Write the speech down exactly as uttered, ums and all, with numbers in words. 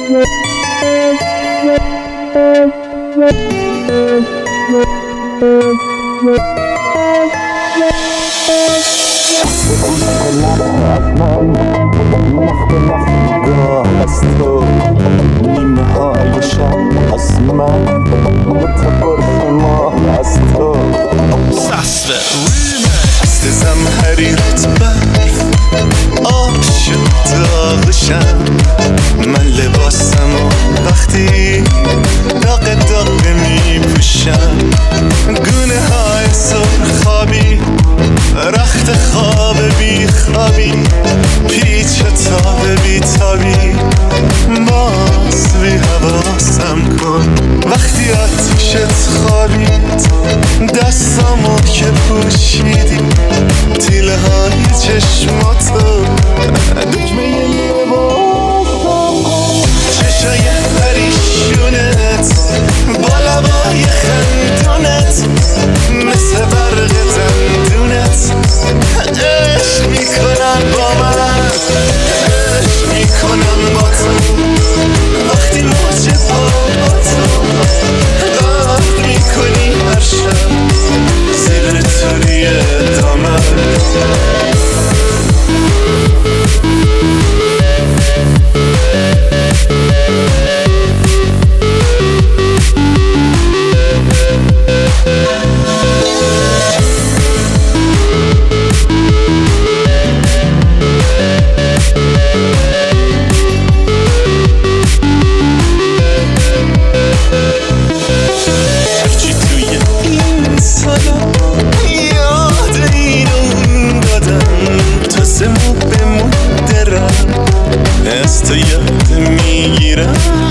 نگاه از تو نیمه های شب از من متقرف ما از تو دست زمهریرت برف آب شد داغشم من لباسم و وقتی داغ داغ می پوشم گونه های سرخابی رخت خواب بی خوابی پیچ تاب بی تابی باز بی حواسم کن وقتی آتیشت خوابید دستامو که پوشیدی تیله های چشماتو دکمه لباسم چشای پریشونت با لبای خندونت مثل برق دندونت عشق میکنن با من عشق میکنم با تو وقتی موج با تو غرق میکنی هر شب زیر توری دامن هرچی توی این سالا یاد اینو دادم تازه مو به مو درم از تو یاد میگیرم